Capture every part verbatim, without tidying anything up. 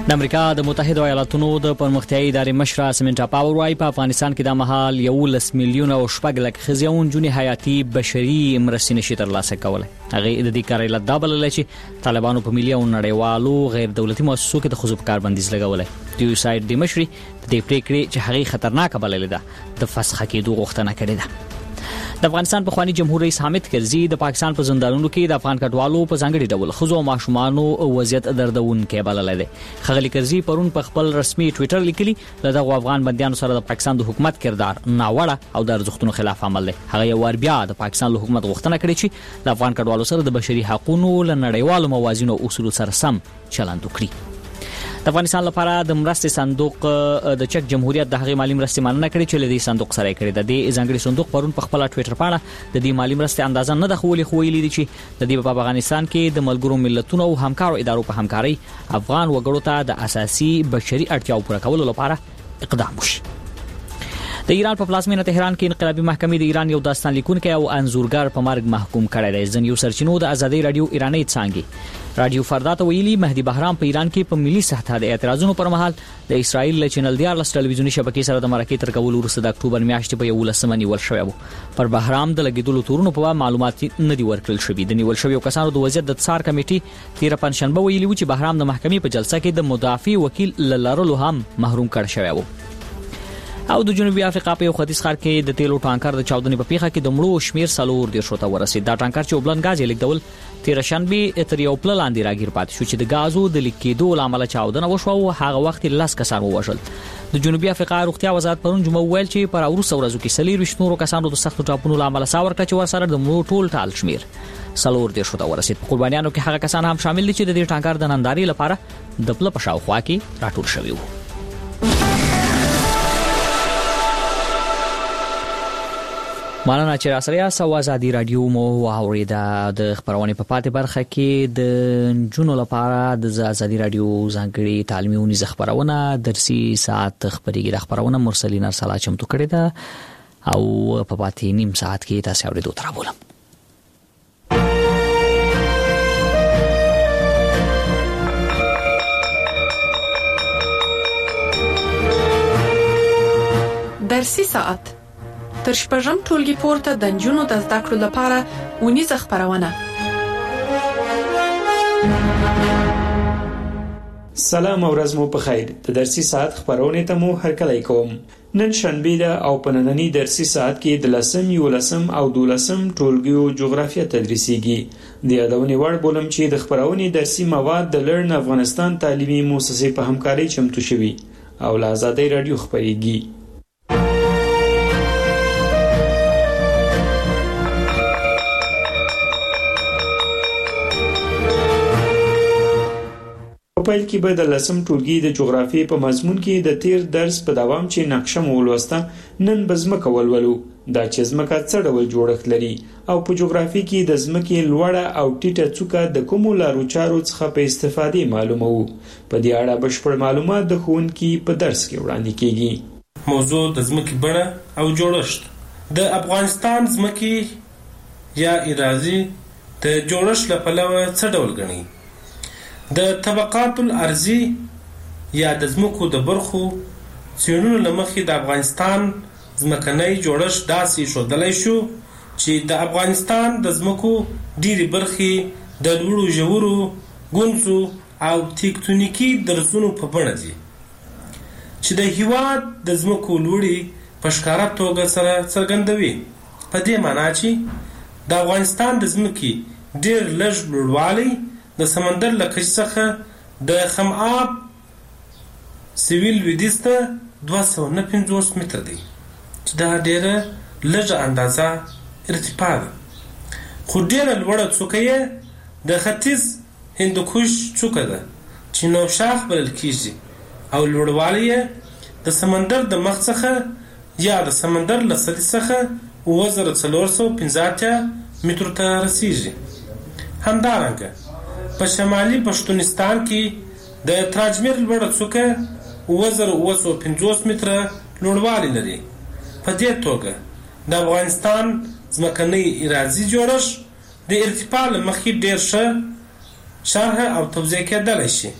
د امریکا د متحده ایالاتونو د پرمختیایي ادارې مشر سمنټا پاور وايي په افغانستان کې د مهال یولس میلیونه او شپږ لک خزیون جونې حیاتي بشري مرستې نشي ترلاسه کولای. هغه د دې کار علت دا بللی چې طالبانو په ملي او نړیوالو غیر دولتي مؤسسو کې د ښځو په کار بندیز لګولی. د یو سایډ د مشري د دې پریکړې چې هغه خطرناکه بللې ده د فسخ کېدو غوښتنه کړې ده. د افغانستان پخوانی جمهور رئیس حامد کرزي د پاکستان په زندانونو کې د افغان کډوالو په ځانګړي ډول ښځو او ماشومانو وضعیت دردونکی بللی دی. ښاغلي کرزي پرون په خپل رسمي ټویټر لیکلي د دغو افغان بندیانو سره د پاکستان د حکومت کردار ناوړه او د ارزښتونو خلاف عمل دی. هغه یو وار بیا د پاکستان له حکومت غوښتنه کړې چې د افغان کډوالو سره د بشري حقوقو له نړیوالو موازینو او اصولو سره سم چلند وکړي. د افغانستان لپاره د مرستې صندوق د چک جمهوریت د هغې مالی مرستې مننه کړې چې له دې صندوق سره یې کړې ده. د ځانګړي صندوق پرون په خپله ټویټر پاڼه د دې مالی مرستې اندازه نه ده ښوولې، خو ویلي دي چې د دې په افغانستان کې د ملګرو ملتونو او همکارو ادارو په همکارۍ افغان وګړو ته د اساسي بشري اړتیاو پوره کولو لپاره اقدام وشي. د ایران په پلازمینه تهران کې انقلابي محکمې د ایران یو داستان لیکونکی او انځورګر په مرګ محکوم کړی دی. ځینې سرچینو د ازادي رادیو ایراني څانګې رادیو فردا ته ویلي مهدي بهرام په ایران کې په ملي سطح د اعتراضونو پر مهال د اسرائیل له چینل دیارلس ټلویزیوني شبکې سره د مرکې تر کولو وروسته د اکتوبر میاشتې په یولسمه نیول شوی و. پر بهرام د لګیدلو تورونو په اړه معلومات نه دي ورکړل شوي. د نیول شویو کسانو د وضعیت د څار کمیټې تیره پنجشنبه ویلي و چې بهرام د محکمې په جلسه کې د مدافع وکیل له لرلو هم محروم کړ شوی و. او د جنوبي افریقا په یو ختیځ ښار کې د تیلو ټانکر د چاودنې په پیښه کې د مړو شمیر څلور دېرشو ته ورسېد. دا ټانکر چې اوبلن غاز یې لیږدول تیره شنبې تر یو پله لاندې راګیر پاتې شو چې د غازو د لیک کېدو له امله چاودنه وشوه او هغه وخت لس کسان ووژل. د جنوبي افریقا روغتیا وزارت پرون جمعه ویل چې پر وروسته ورځو کې څلېرویشت نورو کسانو د سختو ټاپونو له امله ساه ورکړه چې ورسره د مړو ټول ټال شمیر څلور دېرشو ته ورسېد. په قربانیانو کې هغه کسان هم شامل دي چې د دې ټانکر د نندارې لپاره د پله په شاوخوا کې راټول شوي وو. مننه چې راسره یاست. ازادي رادیو مو واوریده. د خبرونې په پاتې برخه کې د نجونو لپاره د ازادي رادیو ځانګړي تعلیمي ونیزه خبرونه درسي ساعت خبرېږي. د خبرونه مرسلین ارسلا چمتو کړې ده او په پاتې نیم ساعت کې تاسو اورېدو تر بولم. درسي ساعت تر شپږم ټولګي پورته د نجونو د زده کړو لپاره ونیزه خبرونه. سلام او ورځ مو په خیر. د درسي ساعت خبرونه ته مو هرکلی کوم. نن شنبه ده او په نننی درسي ساعت کې د لسم، یولسم او دولسم ټولګیو جغرافیه تدریسیږي. د یادونې وړ بولم چې د خبرونې درسي مواد د لرن افغانستان تعلیمي مؤسسې په همکارۍ چمتو شوي او له ازادي رادیو خبرېږي. په پیل کې به د لسم ټولګي د جغرافیې په مضمون کې د تیر درس په دوام چې نقشه مو ولوسته، نن به ځمکه ولولو. دا چې ځمکه څه ډول جوړښت لري او په جغرافي کې د ځمکې لوړه او ټیټه څوکه د کومو لارو چارو څخه په استفادې معلومه وو. په دې اړه بشپړ معلومات د ښوونکي په درس کې وړاندې کیږي. موضوع د ځمکې بڼه او جوړښت. د افغانستان ځمکې یا اراضي د جوړښت له پلوه څه ډول ګڼي؟ د طبقات الارضی یا د ځمکو د برخو څېړنو له مخې د افغانستان ځمکنی جوړښت داسې ښودلی شو چې د افغانستان د ځمکو ډېرې برخې د لوړو ژورو ګونځو او تکتونیکي درزونو په بڼه دي چې د هېواد د ځمکو لوړې په ښکاره توګه سره څرګندوي. په دې معنا چې د افغانستان د ځمکې ډېر لږ لوړوالی د سمندر له کچې څخه د خم آب سویل لویدیځ ته دوه سوه نه پنځوس متره دی چې دا ډېره لږه اندازه ارتفاع ده. خو ډېره لوړه څوکه یې د ختیځ هندوکش څوکه ده چې نوشاخ بلل کېږي او لوړوالی یې د سمندر د مخ څخه یا د سمندر له سطحې څخه اووه زره څلور سوه پنځه اتیا مترو ته رسیږي. همدارنګه په شمالي پښتونستان کې د تراجمیر لوړه څوکه اووه زره اووه سوه پنځوس متره لوړوالی لري. په دې توګه د افغانستان ځمکنی اراضي جوړښت د ارتفاع له مخې ډېر ښه شرح او توضیح کېدلی شي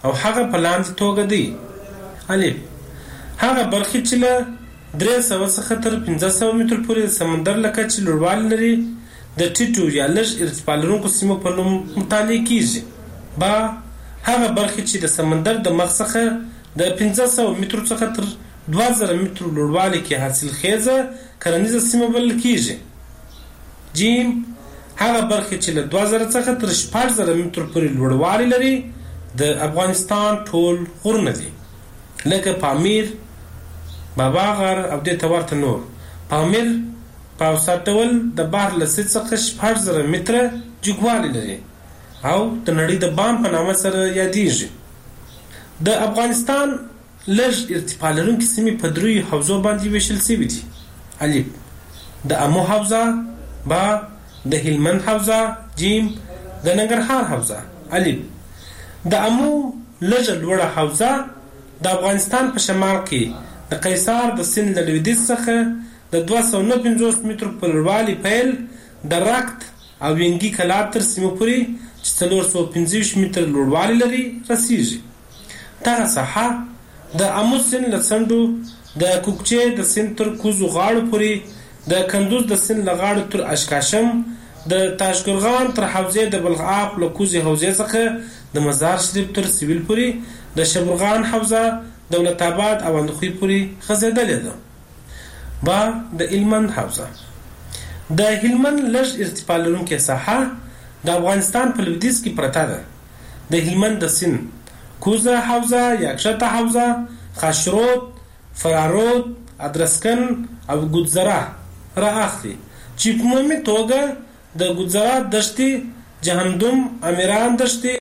او هغه په لاندې توګه دی. الف هغه برخې چې له درې سوه څخه تر پنځه سوه مترو پورې د سمندر له کچې لوړوالی لري د ټیټو یا لږ ارتفاع لرونکو سیمو په نوم مطالعه کیږي. با هغه برخې چې د سمندر د مخ څخه د پنځه سوه مترو څخه تر دوه زره مترو لوړوالي کې حاصل خیزه کرنیزه سیمه بلل کیږي. جیم هغه برخې چې له دوه زره څخه تر شپږ زره مترو پورې لوړوالی لري د افغانستان ټول غرونه دي، لکه پامیر، بابا غر او دې ته ورته نور. پامیر په اوسط ډول د بحر له سطحې څخه شپږ زره متره جګوالی لري او د نړۍ د بام په نامه سره یادیږي. د افغانستان لږ ارتفاع لرونکي سیمې په دریو حوزو باندې ویشل شوي دي. الف د امو حوزه، با د هلمند حوزه، جیم د ننګرهار حوزه. الف د امو لږه لوړه حوزه د افغانستان په شمال کې د قیصار د سیند له لویدیځ څخه د دوه سوه نهه پنځوس مترو په لوړوالي پیل د رکت او ینګي کلات تر سیمو پورې چې څلور سوه پنځه ویشت متره لوړوالی لري رسیږي. دغه ساحه د امو سیند له څنډو د کوکچې د سیند تر کوزو غاړو پورې، د کندوز د سیند له غاړو تر اشکاشم، د تاشقرغان تر حوزې د بلخاب له کوزې حوزې څخه د مزار شریف تر سویل پورې، د شبرغان حوزه دولت آباد او اندخوی پورې غځېدلې ده. با د هلمند حوزه د هلمند لږ ارتفاع لرونکې ساحه د افغانستان په لویدیځ کې پرته ده. د هلمند د سیند کوزه حوزه، یکشته حوزه، خاشرود، فرارود، ادرسکن او ګودزره را اخلي چې په عمومي توګه د ګودزره دښتې، جهنم، امیران دښتې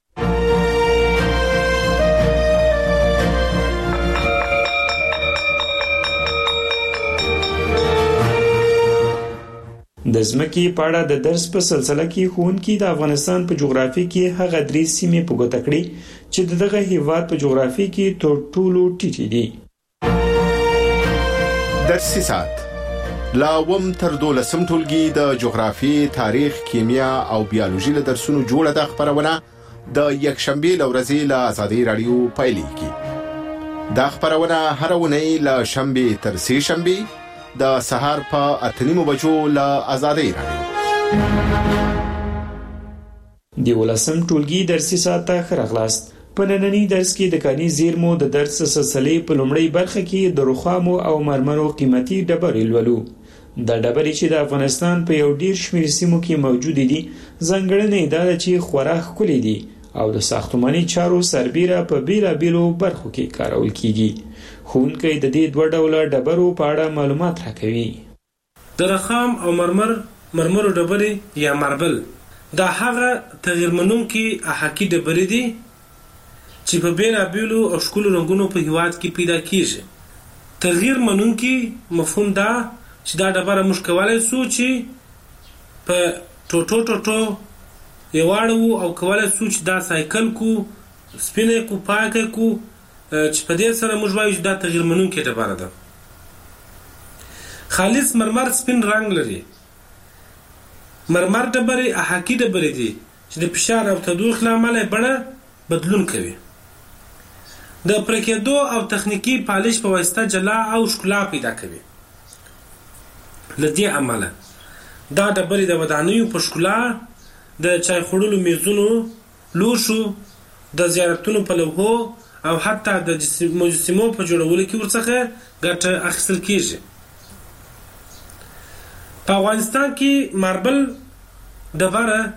د ځمکې په اړه د درس په سلسله کې ښوونکي د افغانستان په جغرافیه کې هغه درې سیمې په ګوته کړې چې د دغه هیواد په جغرافیه کې تر ټولو ټیټې دي. درسي ساعت لا اووم تر دولسم ټولګي د جغرافیې، تاریخ، کیمیا او بیولوژي له درسونو جوړه ده خپرونه د یکشنبې له ورځې له ازادي راډیو پیلېږي. دا خپرونه هره اونۍ له شنبې تر سې شنبې د سهار په اته نیمو بجو له ازادي راډیو. د ولسم ټولګي درسي ساعت ته ښه راغلاست. په ننني درس کې د کاني زیرمو د درس سلسلې په لومړۍ برخه کې د رخامو او مرمرو قیمتي ډبرې لولو. دا ډبرې چې د افغانستان په یو ډیر شمېر سیمو کې موجود دي ځانګړنې دا ده چې خورا ښکلي دي او د ساختماني چارو سربیره په بیلابیلو برخو کې کارول کیږي. ښوونکی د دې دوه ډوله ډبرو په اړه معلومات راکوي. د رخام او مرمر مرمرو ډبرې یا ماربل دا هغه تغیر منونکي احاقي ډبرې دي چې په بیلابیلو او ښکلو رنګونو په هیواد کې پیدا کیږي. تغیر منونکي مفهوم دا چې دا ډبره موږ کولی سو چې په ټوټو ټوټو یې واړوو او کولی سو چې دا سایکل کو، سپینه کو، پاکه کو، چې په دې سره موږ وایو چې دا تغیر منونکې ډبره ده. خالص مرمر سپین رنګ لري. مرمر ډبرې احاقي ډبرې دي چې د فشار او تودوخې له امله بڼه بدلون کوي. د پرکېدو او تخنیکي پالش په واسطه جلا او ښکلا پیدا کوي. له دې امله دا ډبرې د ودانیو په ښکلا، د چای خوړلو میزونو، لوښو، د زیارتونو په لوحو او حتی د مجسمو په جوړولو کې ورڅخه ګټه اخیستل کیږي. په افغانستان کې ماربل ډبره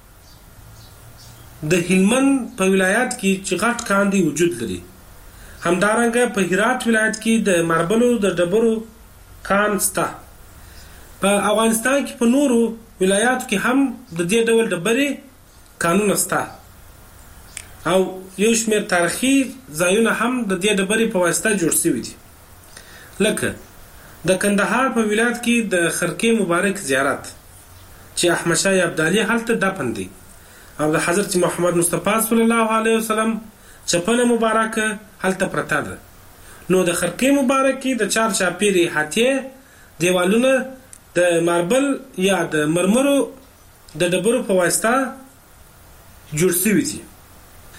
د هلمند په ولایت کې چې غټ کان دی وجود لري. همدارنګه په هرات ولایت کې د ماربلو د ډبرو کان شته. په افغانستان کې په نورو ولایاتو کې هم د دې ډول ډبرې کانونه شته او یو شمېر تاریخي ځایونه هم د دې ډبرې په واسطه جوړ شوي دي. لکه د کندهار په ولایت کې د خرقې مبارک زیارت چې احمدشاه ابدالي هلته دفن دی او د حضرت محمد مصطفی صلی الله علیه وسلم چپنه مبارکه هلته پرته ده. نو د خرقې مبارک کې د چار چاپیرې حاتیې دیوالونه د ماربل یا د مرمرو د ډبرو په واسطه جوړ شوي دي.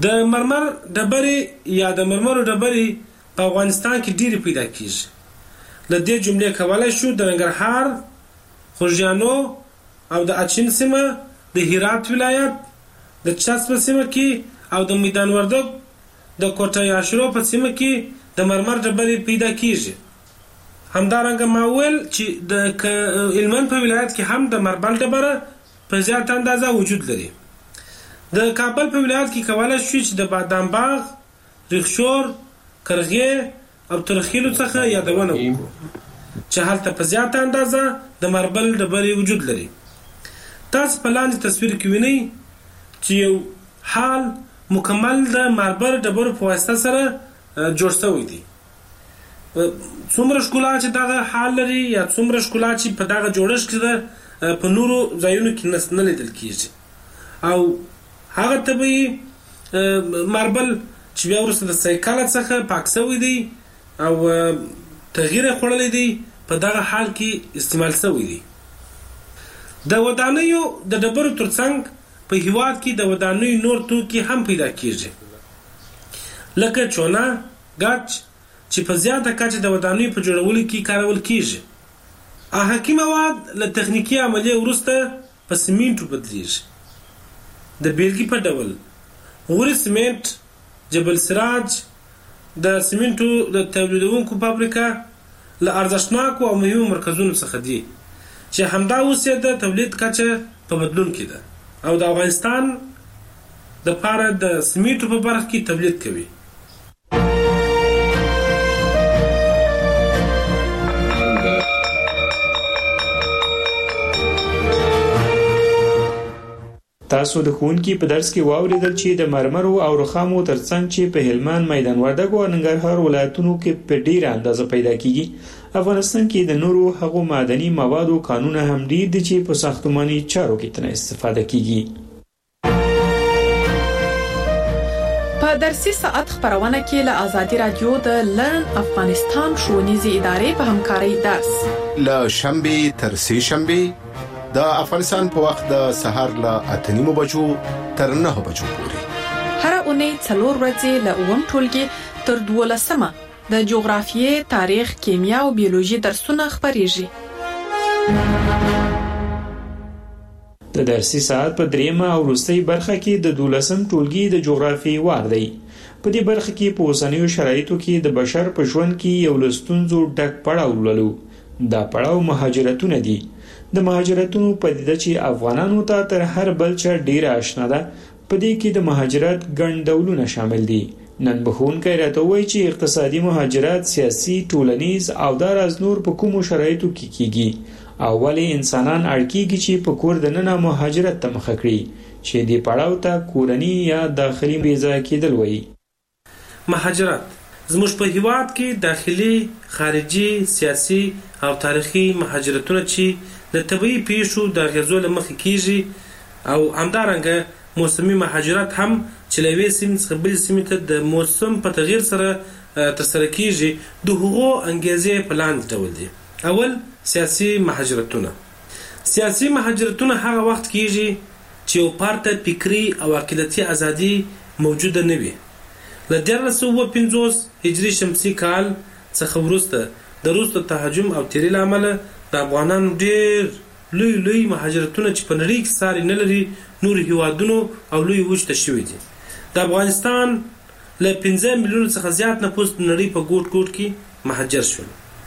د مرمر ډبرې یا د مرمرو ډبرې په افغانستان کې ډېرې پیدا کیږي. له دې جملې کولای شو د ننګرهار، خوږیانو او د اچین سیمه، د هرات ولایت، د چسب سیمه کې او د میدان وردګ د کوټه یاشرو په سیمه کې د مرمر ډبرې پیدا کیږي. همدارنګه ما ویل چې د هلمند په ولایت کې هم د مرمر ډبره په زیات اندازه وجود لري. د کابل په ولایت کې کولای شو چې د بادام باغ، ریخشور، کرغې او ترخیلو څخه یادونه وکړو چې هلته په زیات اندازه د مرمر ډبرې وجود لري. تاسو په لاندې تصویر کې وینئ چې یو حال مکمل د مرمر ډبرو په واسطه سره جوړ شوی دی. څومره ښکلا چې دغه حال لري یا څومره ښکلا چې په دغه جوړښت کې ده په نورو ځایونو کې نه لیدل کیږي. او هغه طبیعي ماربل چې بیا وروسته د سایکل څخه پاک شوی دی او تغییر خوړلی دی په دغه حال کې استعمال شوی دی. د ودانیو د ډبرو ترڅنګ په هیواد کې د ودانیو نور توکي هم پیدا کیږي لکه چونه، ګچ چې په زیاته کچه د ودانیو په جوړولو کې کارول کیږي. احاکي مواد له تخنیکي عملیې وروسته په سیمنټو بدلیږي. د بیلګې په ډول غوري سیمنټ، جبل سراج د سیمنټو د تولیدونکو فابریکه له ارزښتناکو او مهمو مرکزونو څخه دي چې همدا اوس یې د تولید کچه په بدلون کې ده او د افغانستان د پاره د سیمنټو په برخه کې تولید کوي. تاسو د ښوونکي په درس کې واوریدل چې د مرمرو او رخامو ترڅنګ چې په هلمند، میدان وردګ او ننګرهار ولایتونو کې په ډیره اندازه پیدا کیږي، افغانستان کې د نورو هغو معدني موادو کانونه هم ډیر دي چې په ساختماني چارو کې ترې استفاده کیږي. په درسي ساعت خبرونه کې له آزادي رادیو د لرن افغانستان ښوونیزې ادارې په همکارۍ درس له شنبه تر سه شنبه د افغانستان په وخت د سهار له اته نیمو بجو تر نه بجو پورې هر اونۍ څلور ورځې له اووم ټولګي تر دولسمه د جغرافیې، تاریخ، کیمیا او بیولوژي درسونه خبرېږي. د درسي ساعت په دریمه او وروستۍ برخه کې د دولسم ټولګي د جغرافیې وار دی. په دې برخه کې په اوسنیو شرایطو کې د بشر په ژوند کې یو له ستونزو ډک پړاو لولو. دا پړاو مهاجرتونه دي. د مهاجرتونو پدیده چې افغانانو ته تر هر بل چا ډیره آشنا ده. په دې کې د مهاجرت ګڼ ډولونه شامل دي. نن به ښوونکی راته وایي چې اقتصادي مهاجرت، سیاسي، ټولنیز او داراز نور په کومو شرایطو کې کیږي او ولې انسانان اړ کیږي چې په کور دننه مهاجرت ته مخه کړي چې دې پړاو ته کورني یا داخلي ویزا کېدل وایي. مهاجرت زموږ په هیواد کې داخلي، خارجي، سیاسي او تاریخي مهاجرتونه چې د طبيعي پیښو د اغیزو له مخې کیږي او همدارنګه موسمي مهاجرت هم چې له یوې سیمې څخه بلې سیمې ته د موسم په تغییر سره ترسره کیږي. د هغو انګیزې په لاندې ډول دي. اول، سیاسي مهاجرتونه. سیاسي مهاجرتونه هغه وخت کیږي چې یو فرد فکري او عقیدتي ازادي موجوده نه وي. له دیارلس سوه اوه پنځوس هجري شمسي کال څخه وروسته د روس د تهاجم او تیري له امله د افغانانو ډېر لوی لوی مهاجرتونه چې په نړۍ کې ساري نه لري نورو هیوادونو او لوی وچ ته شوي دي. د افغانستان له پنځه میلیونو څخه زیات نفوس د نړۍ په ګوټ ګوټ کې مهاجر شول.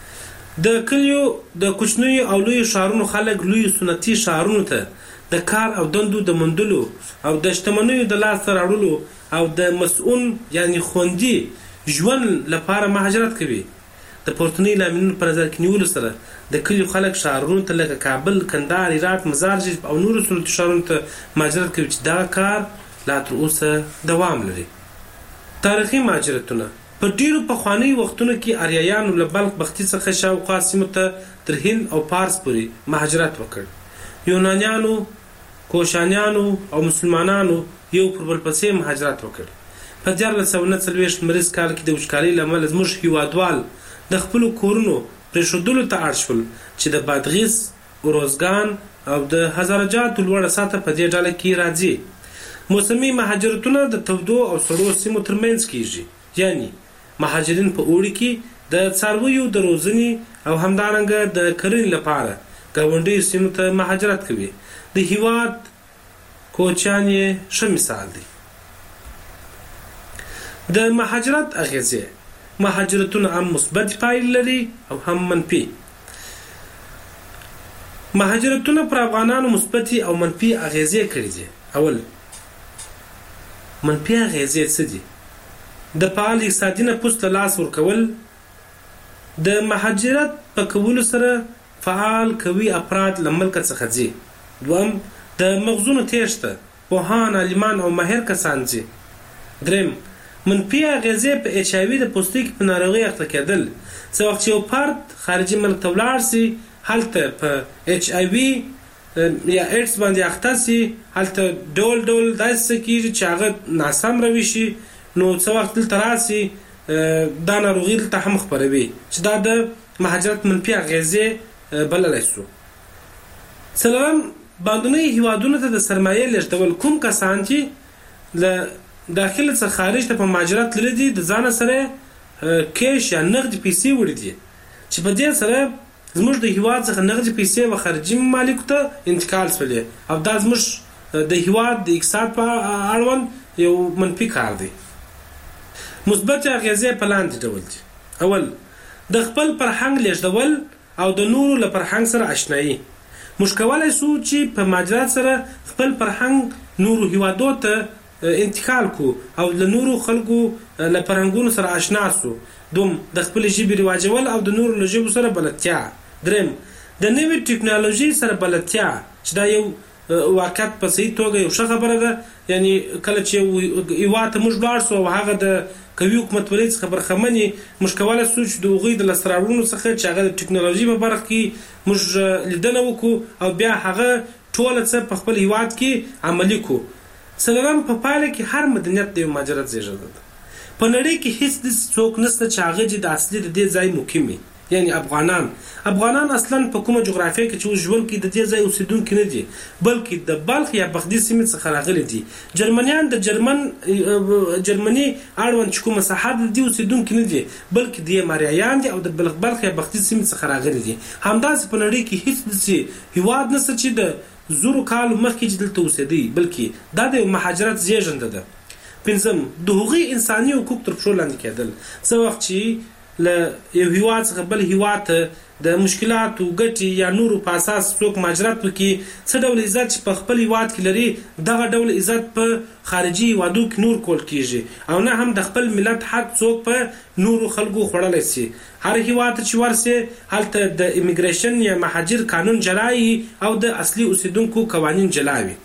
د کلیو د کوچنیو او لوی ښارونو خلک لوی سنتي ښارونو ته د کار او دندو د موندلو او د شتمنیو د لاسته راوړلو او د مسؤون یعنی خوندي ژوند لپاره مهاجرت کوي. د پورتنۍ لاملونو په نظر کې نیولو سره د کلیو خلک ښارونو ته لکه کابل، کندهار، هرات، مزار او نورو سنتي ښارونو ته مهاجرت کوي چې دا کار لا تر اوسه دوام لري. تاریخي مهاجرتونه په ډیرو پخوانیو وختونو کې اریایانو له بلخ بختي څخه شاوخوا سیمو ته تر هند او پارس پورې مهاجرت وکړ. یونانیانو، کوشانیانو او مسلمانانو یو پر بل پسې مهاجرت وکړ. په دیارلس سوه نهه څلوېښت لمریز کال کې د وچکالۍ له امله زموږ هیوادوال د خپلو کورونو پرېښودلو ته اړ شول چې د بادغیس، اروزګان او د هزاره جاتو لوړه سطحه په دې ډله کې راځي. موسمي مهاجرتونه د تودو او سړو سیمو ترمنځ کیږي، یعنی مهاجرین په اوړي کې د څارویو د روزنې او همدارنګه د کرنې لپاره ګاونډیو سیمو ته مهاجرت کوي. د هیواد کوچیان یې ښه مثال دی. د مهاجرت اغیزې: مهاجرتونه هم مثبت پایلې لري او هم منفي. مهاجرتونه پر افغانانو مثبتې او منفي اغیزې کړي دي. اول، منفي اغیزې څه دي؟ د فعال اقتصادي نفوذ ته لاس ورکول. د مهاجرت په کولو سره فعال قوي افراد له ملکه څخه ځي. دوم، د مغزونو تېښته، پوهان، عالمان او ماهر کسان ځي. دریم، منفي اغیزې په اچ آی وي د پوستکي په ناروغۍ اخته کېدل. څه وخت چې یو فرد خارجي ملک ته ولاړ سي، هلته په اچ آی وي یا ایډز باندې اخته سي، هلته ډول ډول داسې څه کېږي چې هغه ناسم روي شي، نو څه وخت دلته راسي دا ناروغي دلته هم خپروي، چې دا د مهاجرت منفي اغیزې بللی سو. څلورم، باندنیو هیوادونو ته د سرمایې لېږدول. کوم کسان چې له داخله څخه خارج ته په مهاجرت تللي دي، د ځانه سره کیش یا نغدي پیسې وړي دي، چې په دې سره زموږ د هیواد څخه نغدي پیسې و خارجي ممالکو ته انتقال شولې، او دا زموږ د هیواد د اقتصاد په اړوند یو منفي کار دی. مثبت اغیزې په لاندې ډول دي. اول، د خپل فرهنګ لېږدول او د نورو له فرهنګ سره اشنایي. موږ کولی سو چې په مهاجرت سره خپل فرهنګ نورو هیوادو ته انتقال کو او له نورو خلکو له فرهنګونو سره آشنا سو. دوم، د خپل ژبې رواجول او د نورو له ژبو سره بلدتیا. دریم، د نوې ټکنالوژي سره بلدتیا، چې دا یو واقعیت په صحیح توګه یو ښه خبره ده. یعنی کله چې هیواد ته موږ لاړ سو او هغه د قوي حکومتولۍ څخه برخمن یې، موږ کولی سو چې د هغوی د لاسته راوړنو څخه چې هغه د ټکنالوژي په برخه کې موږ لیدنه وکړو او بیا هغه ټوله څه په خپل هیواد کې عملي کړو. څلورم، په پایله کې هر مدنیت د یو مهاجرت زېږنده ده. په نړۍ کې هیڅ داسې څوک نشته چې هغه چې د اصلي د دې ځای مقیم وي، یعنی افغانان. افغانان اصلا په کومه جغرافیه کې چې اوس ژوند کوي د دې ځای اوسېدونکي نه دي، بلکې د بلخ یا بغدي سیمې څخه راغلي دي. جرمنیان د جرمن جرمني اړوند چې کومه ساحه د دې اوسېدونکي نه دي، بلکې د ماریایان دي او د بلخ بلخ یا بغدي سیمې څخه راغلي دي. همداسې په نړۍ کې هیڅ داسې هیواد نشته چې د زرو کالو مخکې چې دلته اوسېدی، بلکې دا د مهاجرت زېږنده ده. پنځم، د هغوی انساني حقوق تر پښو لاندې کېدل. څه وخت چې له یو هیواد څخه بل هیواد ته د مشکلاتو، ګټې یا نورو په اساس څوک مهاجرت وکړي، څه ډول عزت چې په خپل هیواد کې لري، دغه ډول عزت په خارجي هیوادو کې نور کول کېږي، او نه هم د خپل ملت حق څوک په نورو خلکو خوړلی سي. هر هیواد چې ورسي، هلته د امیګریشن یا مهاجر قانون جلا وي او د اصلي اوسېدونکو قوانین جلا وي.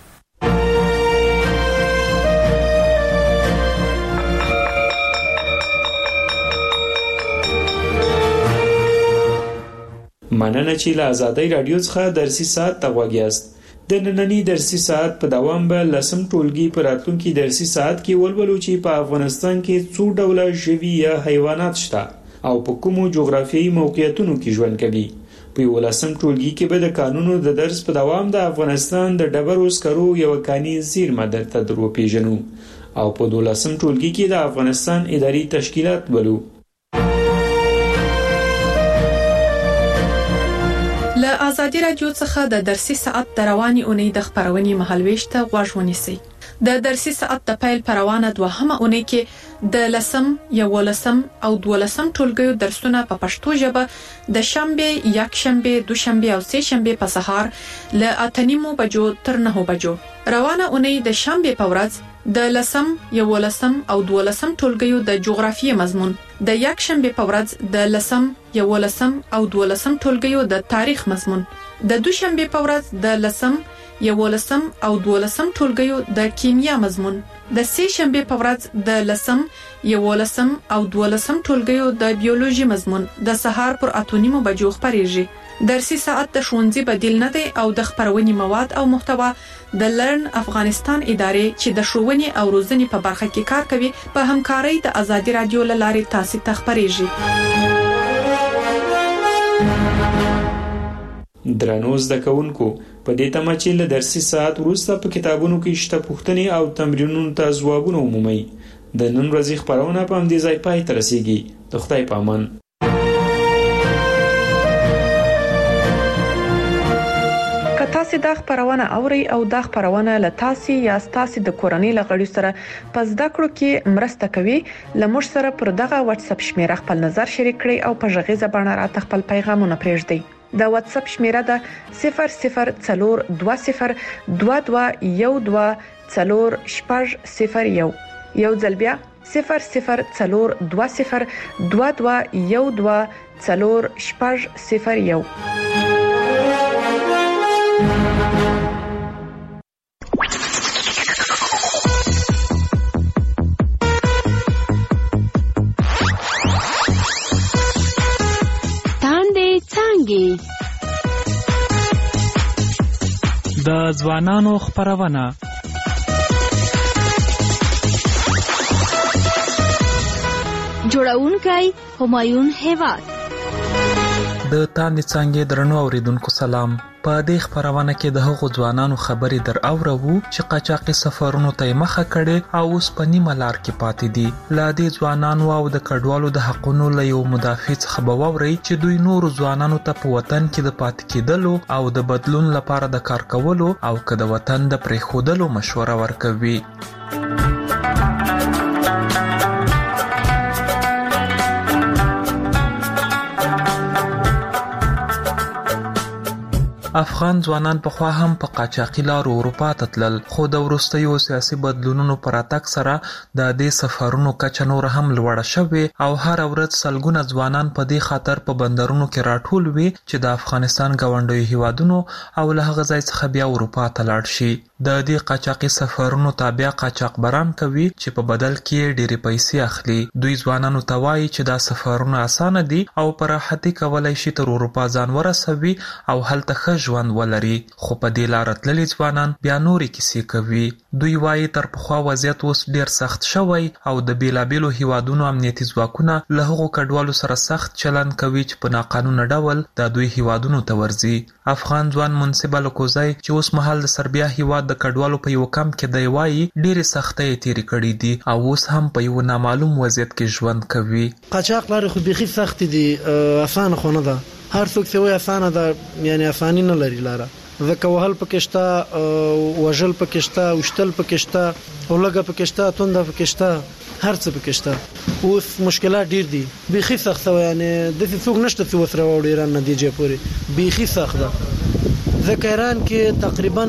مننه چې له آزادۍ رادیو څخه درسي ساعت ته غوږ یاست. د نننی درسي ساعت په دوام به لسم ټولګي په راتلونکي درسي ساعت کې ولولو چې په افغانستان کې څو ډوله ژوي یا حیوانات شته او په کومو جغرافیایي موقعیتونو کې ژوند کوي. په یولسم ټولګي کې به د قانونو د درس په دوام د افغانستان د ډبرو سکرو یو کاني زیرمه درته در وپېژنو او په دولسم ټولګي کې د افغانستان اداري تشکیلات ولو. له آزادي رادیو څخه د درسي ساعت د رواني اونۍ د خبرونې مهالويش ته غوږ ونیسئ. د درسي ساعت د پیل پر روانه دوهمه اونۍ کې د لسم، یولسم او دولسم ټولګیو درسونه په پښتو ژبه د شنبه، یکشنبه، دوشنبه او سه شنبه په سهار له اته نیمو بجو تر نهو بجو. روانه اونۍ د شنبه په ورځ د لسم، یولسم او دولسم ټولګیو د جغرافیې مضمون، د یکشنبه په ورځ د لسم، یولسم او دولسم ټولګیو د تاریخ مضمون، د دوشنبه په ورځ د لسم، یولسم او دولسم ټولګیو د کیمیا مضمون، د سه شنبه په ورځ د لسم، یولسم او دولسم ټولګیو د بیولوژي مضمون د سهار پر اته نیمو بجو خبرېږي. درسي ساعت د ښوونځي بدیل نه دی او د خبرونې مواد او محتوا د لرن افغانستان ادارې چې د ښوونې او روزنې په برخه کې کار کوي په همکارۍ د آزادي رادیو له لارې تاسو ته خبرېږي. درنو زده کوونکو په دې تمه چې له درسي ساعت وروسته په کتابونو کې شته پوښتنې او تمرینونو ته ځوابونه ومومئ. د نن ورځې خپرونه په همدې ځای پای ته رسیږي. د خدای په امان. که تاسو دا خبرونه اورئ او دا خبرونه له تاسو یا تاسو د کورنۍ لغړي سره په زده کړو کې مرسته کوي، لمر سره پر دغه واتس اپ شمیره خپل نظر شریک کړئ او په ژغیزه باندې راته خپل پیغامونه پرېږدئ. د واتس اپ شمیره ده صفر صفر څلور دوه صفر دوه دوه یو دوه څلور شپږ صفر یو. یو ځل بیا صفر صفر څلور دوه صفر دوه دوه یو دوه څلور شپږ صفر یو. د ځوانانو خبرونه جوړونکی همایون هیواد. د تاندې څنګه درنو اوریدونکو سلام. په دې خبرونه کې د هغو ځوانانو خبرې در اورو چې قاچاقي سفرونو ته مخه کړي او اوس په نیمه لار کې پاتې دي. لا دې ځوانانو او د کډوالو د حقونو له یو مدافع څخه باوري چې دوی نور ځوانانو ته په وطن کې د پاتې کېدلو او د بدلون لپاره د کار کولو او که د وطن د پرېښودلو مشوره ورکوي. افغان ځوانان په خوا هم په قاچاقي لارو اروپا ته تلل، خو د وروستیو سیاسي بدلونونو پر راتګ سره د دې سفرونو کچه نور هم لوړه شوې او هر ورځ سلګونه ځوانان په دې خاطر په بندرونو کې راټول وي چې د افغانستان ګاونډیو هیوادونو او له هغه ځای څخه بیا اروپا ته لاړ شي. د دې قاچاقي سفرونو تابع قاچاقبران کوي چې په بدل کې ډېرې پیسې اخلي. دوی ځوانانو ته وایي چې دا سفرونه اسانه دي او په راحتۍ کولای شي تر اروپا ځان ورسوي او هلته ښه ژوند ولري. خو په دې لاره تللي ځوانان بیا نورې کیسې کوي. دوی وایي تر پخوا وضعیت اوس ډېر سخت شوی او د بیلابیلو هیوادونو امنیتي ځواکونه له هغو کډوالو سره سخت چلند کوي چې په ناقانونه ډول د دوی هیوادونو ته ورځي. افغان ځوان منصب الکوزی چې اوس مهال د سربیا هیواد د کډوالو په یو کمپ کې دی وایي ډېرې سختۍ تېرې کړې دي او اوس هم په یو نامعلوم وضعیت کې ژوند کوي. قاچاق لارې خو بیخي سختې دي، اسانه خو نه ده. هر څوک چې وایي اسانه ده، یعنی اساني نه لري لاره. ځکه وهل پکې شته، وژل پکې شته، وشتل پکې شته، اولګه پکې شته، تونده پکې شته، هر څه پکې شته. اوس مشکلات ډیر دي، بیخي سخت وي. یعنی د څوک نشته چې وسره وړي ایران نتیجه پوري بیخي سخت ده. ځکه ایران کې تقریبا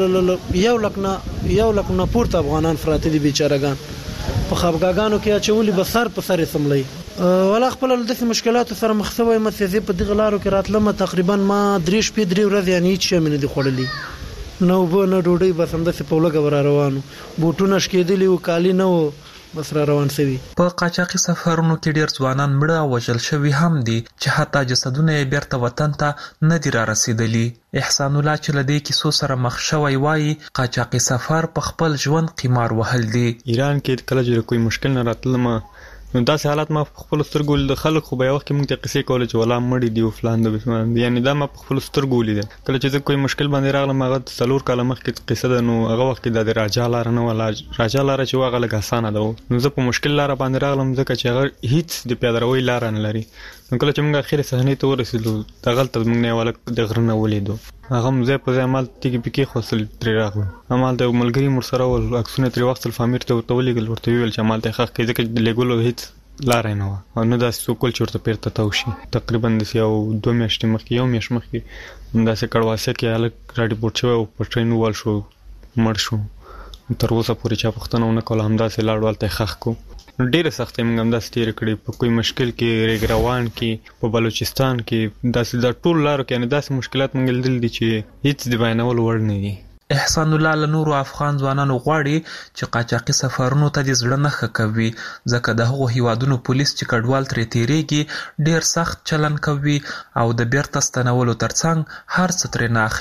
یو لک نه یو لک نه پورته افغانان فراته دي بیچارهګان. په خبرګانو کې اچولي به سر په سر سملي ولا خپل د مشکلاتو سره مخ شوی. مسیزي په دغه لارو کې راتلم تقریبا ما درې شپې درې ورځې یعنی هیڅ شی مې نه دي خوړلي، نو به نه ډوډۍ بس هم د په لګه ور روانو، بوټونه شکېدلي او کالی نه و، بس را روان سوي. په قاچاقي سفرونو کې ډیر ځوانان مړه او وژل شوي هم دي چې حتی جسدونه یې بیرته وطن ته نه دي را رسیدلي. احسان الله چې له دې کیسو سره مخ شوی وایي قاچاقي سفر په خپل ژوند قمار وهل دي. ایران کې کله چې کوئی مشکل نه راتلم نو داسې حالات ما خپل سترګو د خلک خو به یو وخت کې موږ ته قصې کولې چې ولا مړي دی او فلان دی، یعنی دا ما خپل سترګو لیدل. کله چې کوئی مشکل باندې راغلم هغه څلور کاله مخکې قصه ده، نو هغه وخت کې د راجا لار نه ولا راجا لار چې هغه لږ اسانه ده، نو زه په مشکل لار باندې راغلم ځکه چې هغه هیڅ د پیادروي لار نه لري. نو کله چې موږ اخر صحنه ته ورسېدو د غلطه موږ نه ولا د غرنه ولیدو، هغه مزه په ځمال تیګ پکې خپل تر راغلو. امال د ملګری مر سره ول عکسونه تر وخت الفامیر ته ورته ولېګل، ورته ویل چې مال ته خخ کې ځکه لګولو هیڅ لار نه و او نو داسې سکول چورته پیرته تاوشي. تقریبا د یو دوه میاشتې مخکې یو میاشت مخکې داسې کړواسه کې الګ راډي پورت شو او په ټرین وال شو مړ شو. تر اوسه پورې چا پښتنه ونه کول، هم داسې لاړوال ته خخ کو. ډېر سختې موږ هم داسې تیر کړې په کوئی مشکل کې، ریګروان کې، په بلوچستان کې، داسې د ټول لارو کې نه داسې مشکلات موږ لیدل دي چې هیڅ د بیانول وړ نه دي. احسان الله له نورو افغان ځوانانو غواړي چې قاچاقي سفرونو ته د زړه نه ښه کوي، ځکه د هغو هیوادونو پولیس چې کډوال ترې تیریږي ډېر سخت چلن کوي او د بیرته ستنولو ترڅنګ هر څه ترې نه اخلي.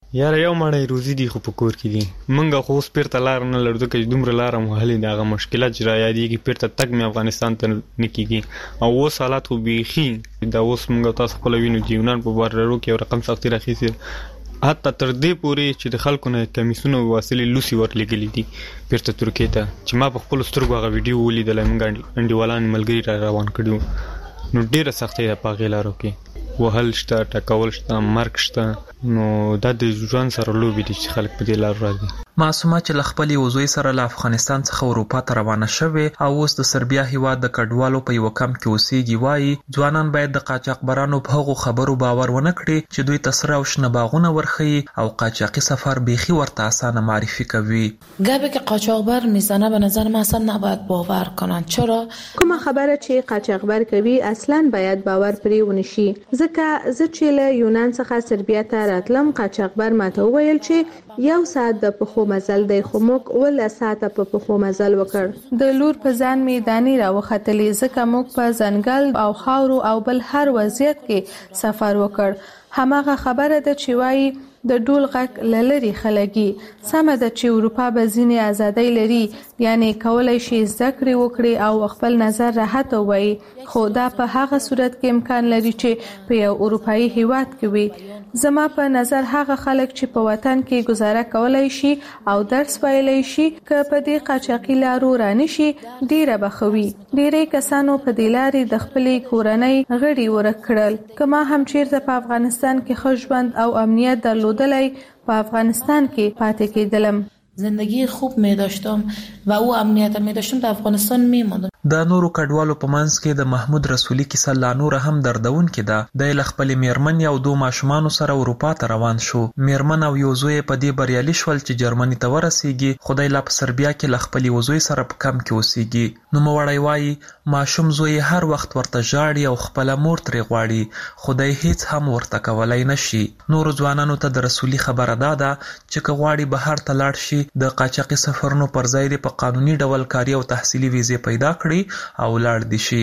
یار یو مړی روزي دی خو په کور کې دي منګه خو اوس پیرته لار نه لرو ځکه دومره لار مو هلي دغه مشکلات چې را یادېږي پیرته تګ مې افغانستان ته نه کېږي او اوس حالات خو بیخي دا اوس موږ تاسو خپله وینو چې یونان په بارډرو کې یو رقم سختي راخیستې حتی تر دې پورې چې د خلکو نه کمیسونه وسلې لوسي ورلېږلي دي پیرته ترکیې ته چې ما په خپلو سترګو هغه ویډیو ولیدلی موږ انډیوالان ملګري را روان کړي وو نو ډېره سختۍ ده په هغې لارو کې وهل شته ټکول شته مرګ شته نو دا د ژوند سره لوبې دي چې خلک په دې لار راځي معصومه چې له خپلې وزوی سره له افغانستان څخه اروپا ته روانه شوې او اوس د سربیا هیواد د کډوالو په یوه کمپ کې اوسېږي وایي ځوانان باید د قاچاقبرانو په هغو خبرو باور ونه کړي چې دوی ته سره او شنه باغونه ورښیي او قاچاقي سفر بیخي ورته اسانه معرفي کوي گپی که قاچاقبر میزنه به نظر من اصلا نباید باور کنن چرا کومه خبره چې قاچاقبر کوي اصلا باید باور پرې ونشي ځکه زه چې له یونان څخه سربیا ته راتلم قاچاقبر ماته وویل چې یو ساعت د پخو مزل دی خو موږ اوله ساعته په پخو مزل وکړ د لور په ځان می دانی را وختلې ځکه موږ په ځنګل او خاورو او بل هر وضعیت کې سفر وکړ هماغه خبره ده چې وایي د ډول غږ لری خلګي سمه ده چې اروپا به ځینې ازادۍ لري یعنی کولای شي زده کړې وکړي او خپل نظر راحت وایي خو دا په هغه صورت کې امکان لري چې په یو اروپאי هیواد کې وي زما په نظر هغه خلک چې په وطن کې گزاره کولای شي او درس ویلای شي که په دې قاچاقي لارو رانشي ډیره بخوي ډیرې کسانو په دې لارې د خپلې کورنۍ غړي ورک کړل کما هم چیرته په افغانستان کې ښه ژوند او امنیت درلودلای په افغانستان کې پاتې کېدلم زندگی خوب می داشتم و او امنیت می داشتم در افغانستان می ماندم د نورو کډوالو په منځ کې د محمود رسولي کیسه لا نور هم دردونکې ده د خپلې میرمن او دوه ماشومان سره اروپا ته روان شو میرمن او یو زوی په دې بریالي شول چې جرمني ته ورسیږي خدای لا په سربیا کې ل خپلې وزوی سره په کم کې اوسېږي نو موړی وایي ماشوم زوی هر وخت ورته ژاړي او خپل مور ترې غواړي خدای هیڅ هم ورته کولای نشي نور ځوانانو ته د رسولي خبره ده چې کغواړي بهر ته لاړ شي د قاچاقي سفرونو پر ځای د په قانوني ډول کاري او تحصیلي ویزه پیدا کړي او لاړ دي شي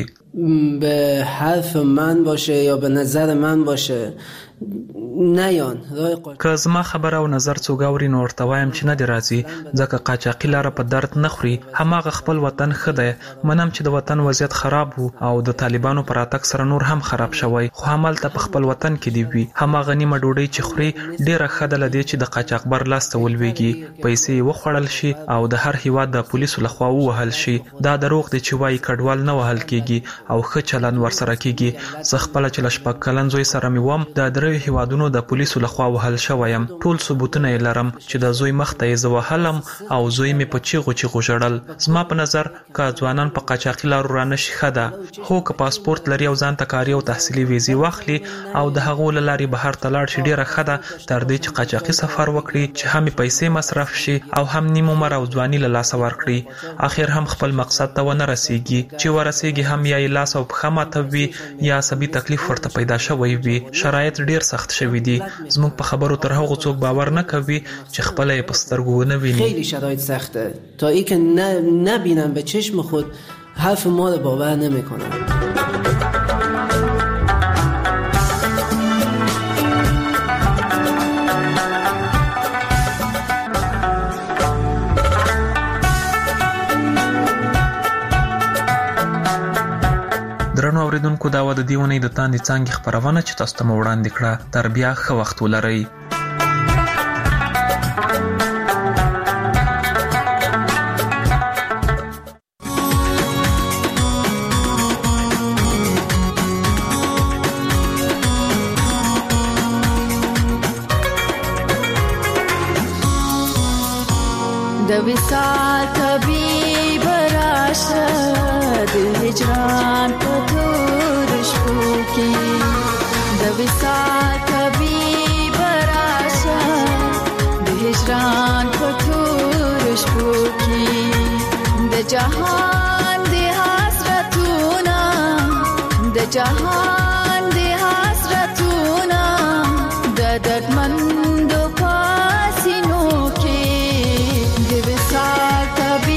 به حرف من باشه یا به نظر من باشه نیان که زما خبره او نظر څوک اوري نو ورته وایم چې نه دی راځي ځکه قاچاقي لاره په درد نه خوري هماغه خپل وطن ښه دی منم چې د وطن وضعیت خراب وو او د طالبانو پر راتګ سره نور هم خراب شوی خو همالته په خپل وطن کې دی وي هماغه نیمه ډوډۍ چې خوري ډیره ښه ده له دې چې د قاچاقبر لاس ته ولویږي پیسې یې وخوړل شي او د هر هیواد د پولیسو لخوا ووهل شي دا دروغ دی چې وایي کډوال نه وهل کیږي او ښه چلند ورسره کیږي زه خپله چې له شپږ کلن زوی سره مې وم د دریو هیوادونو د پولیسو لخوا وهل شویم ټول ثبوتونه یې لرم چې د زوی مخ ته یې زه وهلم او زوی مې په چیغو چیغو ژړل زما په نظر که ځوانان په قاچاقي لارو رانشي ښه ده خو که پاسپورت لري او ځان ته کاري او تحصیلي ویزې واخلي او د هغو له لارې بهر ته لاړ شي ډیره ښه ده تر دې چې قاچاقي سفر وکړي چې هم پیسې مصرف شي او هم نیم عمر او ځواني له لاسه ورکړي اخر هم خپل مقصد ته ونه رسیږي چې ورسیږي هم یا یې لاس او پښه ماته وي یا عصبي تکلیف ورته پیدا شوی وي شرایط ډیر سخت شوي دي زموږ په خبرو تر هغو څوک باور نه کوي چې خپل یې په سترګو ونه ویني خیلی شرایط سخته تا ای که نبینم به چشم خود حرف ما رو باور نمیکنم درنو اوریدونکو دا و د دې اونۍ د تاندې څانګې خپرونه چې تاسو ته مو وړاندې کړه تر بیا ښه وخت ولرئ د وصال طبیب راشه د هجران په تور شپو کې د وصال طبیب راشه د هجران په تور شپو کې د جهان د حسرتونه د جهان د حسرتونه د دردمندو پاسینو کې د وصال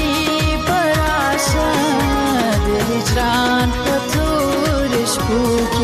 طبیب راشه د هجران په تور شپو